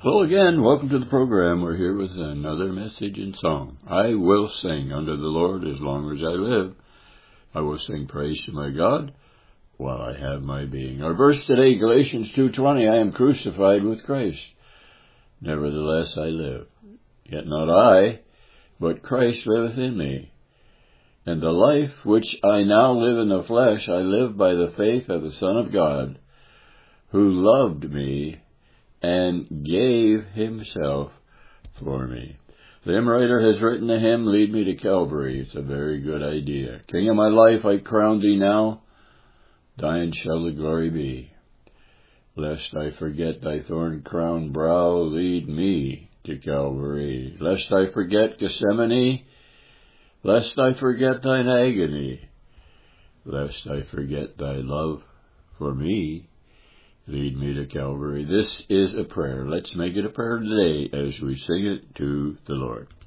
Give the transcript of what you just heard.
Hello again. Welcome to the program. We're here with another message and song. I will sing unto the Lord as long as I live. I will sing praise to my God while I have my being. Our verse today, Galatians 2:20, I am crucified with Christ. Nevertheless I live. Yet not I, but Christ liveth in me. And the life which I now live in the flesh, I live by the faith of the Son of God, who loved me and gave himself for me. The hymn writer has written the hymn, Lead Me to Calvary. It's a very good idea. King of my life, I crown thee now. Thine shall the glory be. Lest I forget thy thorn-crowned brow, lead me to Calvary. Lest I forget Gethsemane, lest I forget thine agony, lest I forget thy love for me. Lead me to Calvary. This is a prayer. Let's make it a prayer today as we sing it to the Lord.